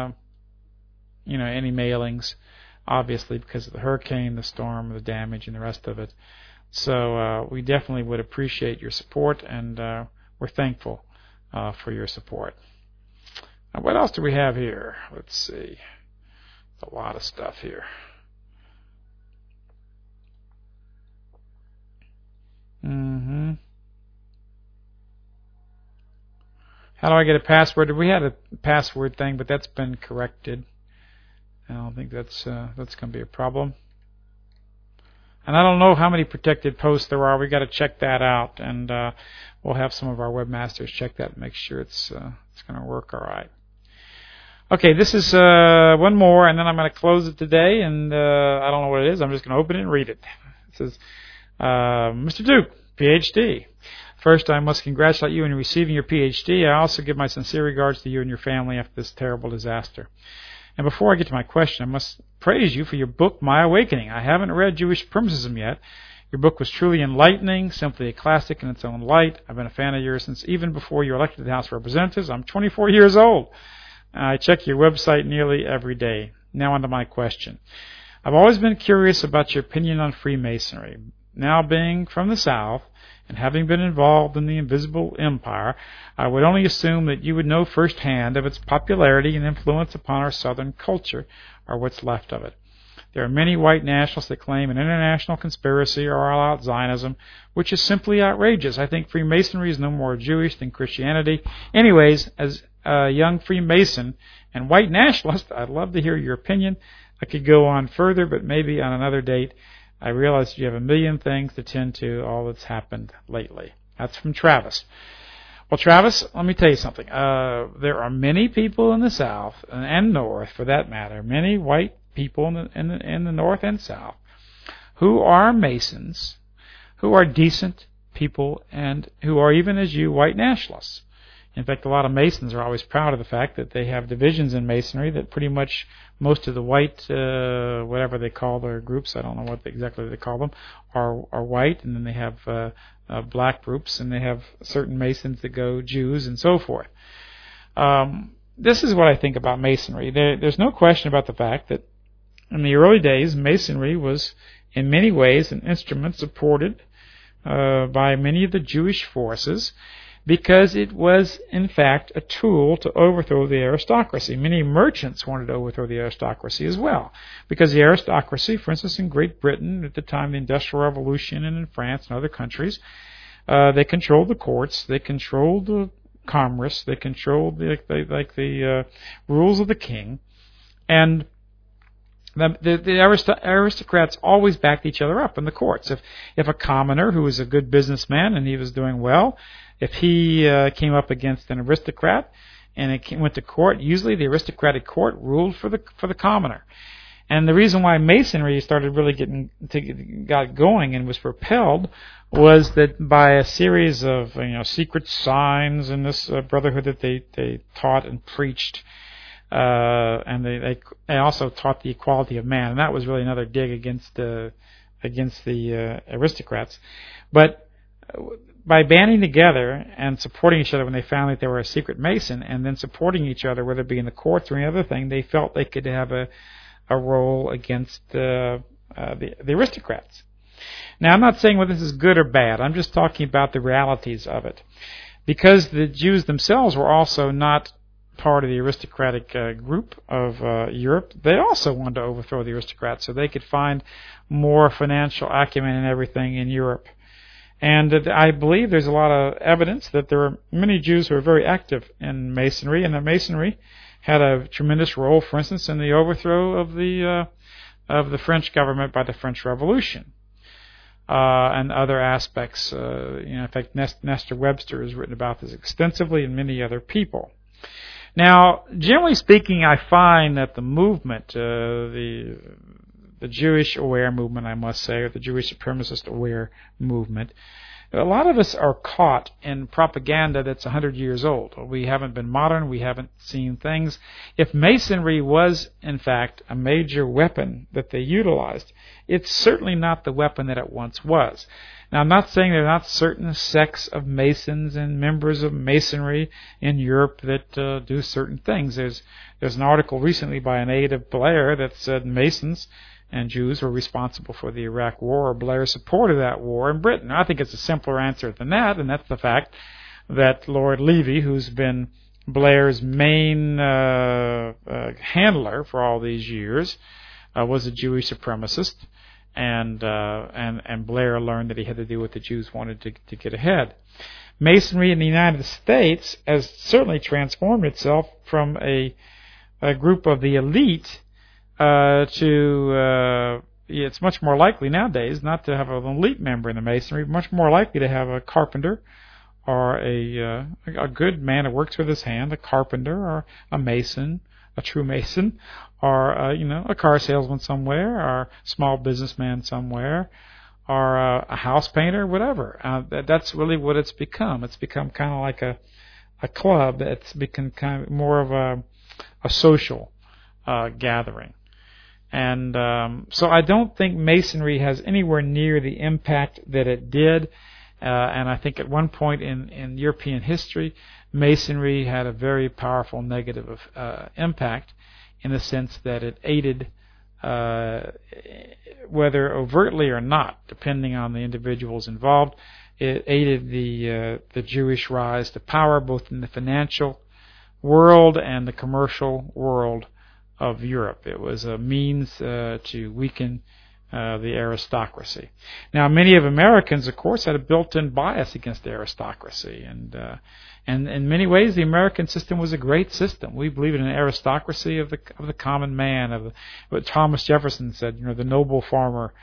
any mailings, obviously because of the hurricane, the storm, the damage, and the rest of it. So we definitely would appreciate your support, and we're thankful for your support. Now, what else do we have here? Let's see. There's a lot of stuff here. How do I get a password? We had a password thing, but that's been corrected. I don't think that's going to be a problem. And I don't know how many protected posts there are. We got to check that out, and we'll have some of our webmasters check that and make sure it's going to work all right. Okay, this is one more, and then I'm going to close it today. And I don't know what it is. I'm just going to open it and read it. It says, Mr. Duke, PhD. First, I must congratulate you on receiving your PhD. I also give my sincere regards to you and your family after this terrible disaster. And before I get to my question, I must praise you for your book, My Awakening. I haven't read Jewish Supremacism yet. Your book was truly enlightening, simply a classic in its own light. I've been a fan of yours since even before you were elected to the House of Representatives. I'm 24 years old. I check your website nearly every day. Now on to my question. I've always been curious about your opinion on Freemasonry. Now being from the South, and having been involved in the Invisible Empire, I would only assume that you would know firsthand of its popularity and influence upon our Southern culture, or what's left of it. There are many white nationalists that claim an international conspiracy or all-out Zionism, which is simply outrageous. I think Freemasonry is no more Jewish than Christianity. Anyways, as a young Freemason and white nationalist, I'd love to hear your opinion. I could go on further, but maybe on another date. I realize you have a million things to tend to, all that's happened lately. That's from Travis. Well, Travis, let me tell you something. There are many people in the South and North, for that matter, many white people in the North and South, who are Masons, who are decent people, and who are, even as you, white nationalists. In fact, a lot of Masons are always proud of the fact that they have divisions in Masonry that pretty much most of the white, whatever they call their groups, I don't know what exactly they call them, are white, and then they have black groups, and they have certain Masons that go Jews and so forth. This is what I think about Masonry. There's no question about the fact that in the early days, Masonry was in many ways an instrument supported by many of the Jewish forces, because it was, in fact, a tool to overthrow the aristocracy. Many merchants wanted to overthrow the aristocracy as well, because the aristocracy, for instance, in Great Britain at the time of the Industrial Revolution, and in France and other countries, they controlled the courts, they controlled the commerce, they controlled the rules of the king, and the aristocrats always backed each other up in the courts. If a commoner who was a good businessman and he was doing well, if he came up against an aristocrat and it went to court, usually the aristocratic court ruled for the commoner. And the reason why Masonry started really got going and was propelled was that by a series of secret signs in this brotherhood that they taught and preached. And they also taught the equality of man, and that was really another dig against the aristocrats. But by banding together and supporting each other when they found that they were a secret Mason, and then supporting each other, whether it be in the courts or any other thing, they felt they could have a role against the aristocrats. Now, I'm not saying whether this is good or bad. I'm just talking about the realities of it, because the Jews themselves were also not part of the aristocratic group of Europe. They also wanted to overthrow the aristocrats so they could find more financial acumen and everything in Europe. And I believe there's a lot of evidence that there are many Jews who are very active in Masonry, and that Masonry had a tremendous role, for instance, in the overthrow of the French government by the French Revolution, and other aspects. In fact, Nestor Webster has written about this extensively, and many other people. Now, generally speaking, I find that the movement, the Jewish Aware movement, I must say, or the Jewish Supremacist Aware movement, a lot of us are caught in propaganda that's 100 years old. We haven't been modern. We haven't seen things. If Masonry was, in fact, a major weapon that they utilized, it's certainly not the weapon that it once was. Now, I'm not saying there are not certain sects of Masons and members of Masonry in Europe that do certain things. There's an article recently by an aide of Blair that said Masons and Jews were responsible for the Iraq War, or Blair supported that war in Britain. I think it's a simpler answer than that, and that's the fact that Lord Levy, who's been Blair's main handler for all these years, was a Jewish supremacist, and Blair learned that he had to do what the Jews wanted to get ahead. Masonry in the United States has certainly transformed itself from a group of the elite it's much more likely nowadays not to have an elite member in the Masonry, much more likely to have a carpenter or a good man who works with his hand, a carpenter or a mason, a true mason, or a car salesman somewhere, or a small businessman somewhere, or a house painter, whatever. That's really what it's become. It's become kind of like a club. It's become kind of more of a social gathering. And so I don't think Masonry has anywhere near the impact that it did. And I think at one point in European history, Masonry had a very powerful negative impact in the sense that it aided, whether overtly or not, depending on the individuals involved, it aided the Jewish rise to power both in the financial world and the commercial world of Europe. It was a means to weaken the aristocracy. Now, many of Americans, of course, had a built-in bias against the aristocracy, and in many ways, the American system was a great system. We believe in an aristocracy of the common man, of what Thomas Jefferson said. The noble farmer,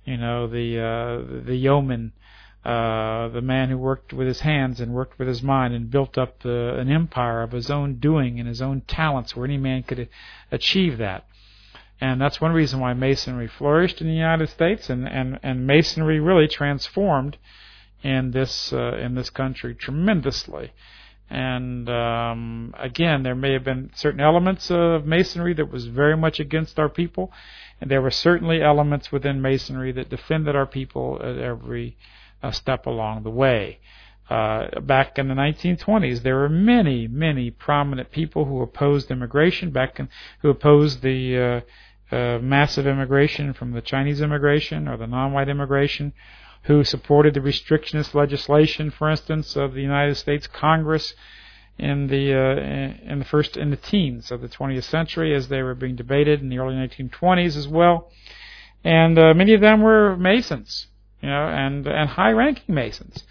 the yeoman, the man who worked with his hands and worked with his mind and built up an empire of his own doing and his own talents, where any man could achieve that. And that's one reason why Masonry flourished in the United States, and Masonry really transformed in this country tremendously. And again, there may have been certain elements of Masonry that was very much against our people, and there were certainly elements within Masonry that defended our people at every step along the way. Back in the 1920s, there were many, many prominent people who opposed immigration, who opposed the massive immigration from the Chinese immigration or the non-white immigration, who supported the restrictionist legislation, for instance, of the United States Congress in the teens of the 20th century, as they were being debated in the early 1920s as well. And many of them were Masons, and high-ranking Masons.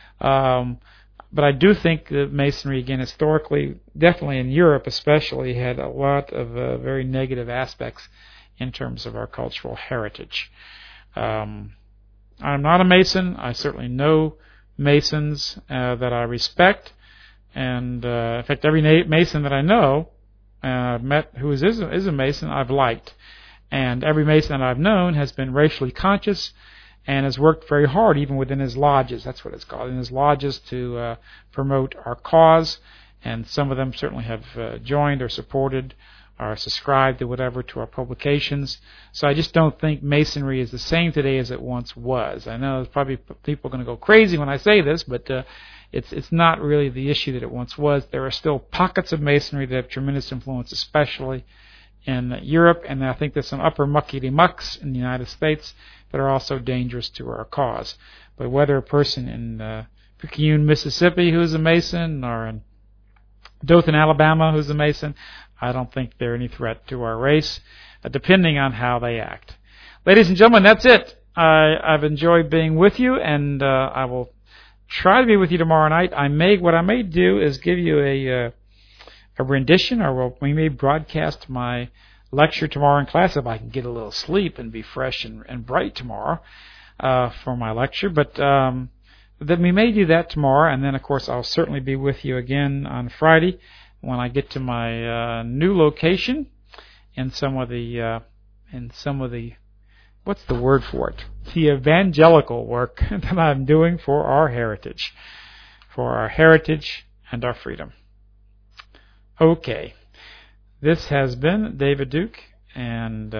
But I do think that Masonry, again, historically, definitely in Europe especially, had a lot of very negative aspects in terms of our cultural heritage. I'm not a Mason. I certainly know Masons that I respect. And in fact, every Mason that I know, I've met who is a Mason, I've liked. And every Mason that I've known has been racially conscious and has worked very hard, even within his lodges, that's what it's called, in his lodges, to promote our cause. And some of them certainly have joined or supported or subscribed to our publications. So I just don't think Masonry is the same today as it once was. I know there's probably people are going to go crazy when I say this, but it's not really the issue that it once was. There are still pockets of Masonry that have tremendous influence, especially in Europe, and I think there's some upper muckety-mucks in the United States that are also dangerous to our cause. But whether a person in Picayune, Mississippi, who's a Mason, or in Dothan, Alabama, who's a Mason, I don't think they're any threat to our race, depending on how they act. Ladies and gentlemen, that's it. I've enjoyed being with you, and I will try to be with you tomorrow night. What I may do is give you a rendition, or we may broadcast my lecture tomorrow in class if I can get a little sleep and be fresh and bright tomorrow for my lecture. But then we may do that tomorrow, and then of course I'll certainly be with you again on Friday when I get to my new location in some of the what's the word for it? The evangelical work that I'm doing for our heritage and our freedom. Okay, this has been David Duke, and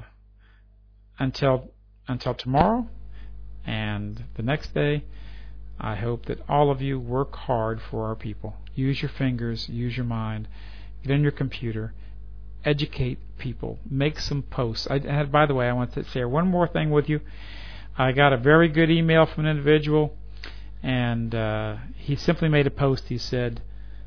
until tomorrow and the next day, I hope that all of you work hard for our people. Use your fingers, use your mind, get on your computer, educate people, make some posts. By the way, I want to share one more thing with you. I got a very good email from an individual, and he simply made a post. He said,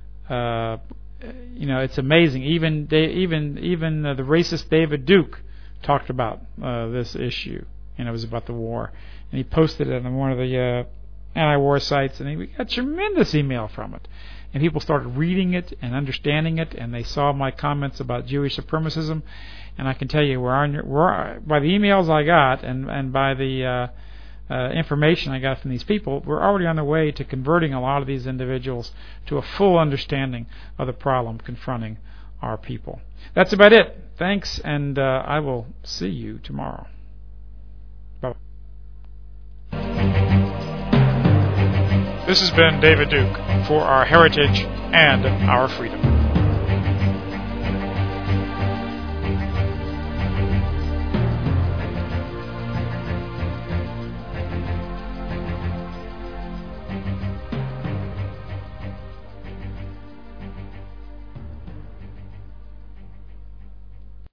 it's amazing. Even the racist David Duke talked about this issue, and it was about the war. And he posted it on one of the anti-war sites, and we got tremendous email from it. And people started reading it and understanding it, and they saw my comments about Jewish supremacism. And I can tell you, by the emails I got and by the information I got from these people, we're already on the way to converting a lot of these individuals to a full understanding of the problem confronting our people. That's about it. Thanks, and I will see you tomorrow. Bye. This has been David Duke for our heritage and our freedom.